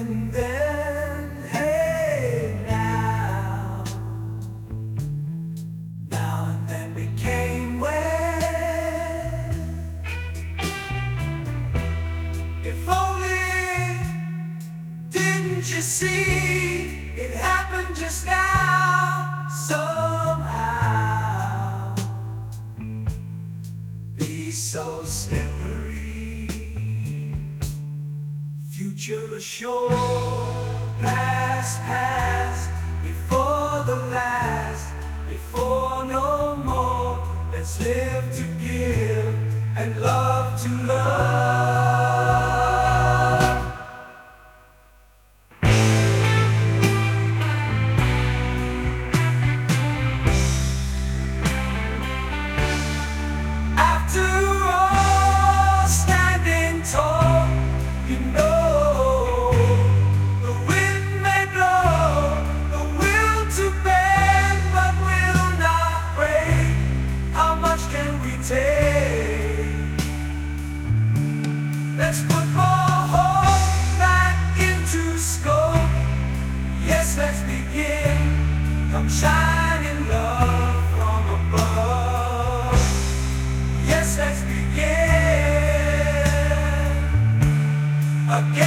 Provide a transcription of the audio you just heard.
and then, hey, now and then became when. If only, didn't you see, it happened just now, somehow. Be so slippery, future assured, past, before the last, before no more. Let's live to give and love to love. After all, standing tall, you know the wind may blow, the will to bend, but will not break. How much can we take? Let's put more hope back into scope. Yes, let's begin. Come shine in love from above. Yes, let's begin again.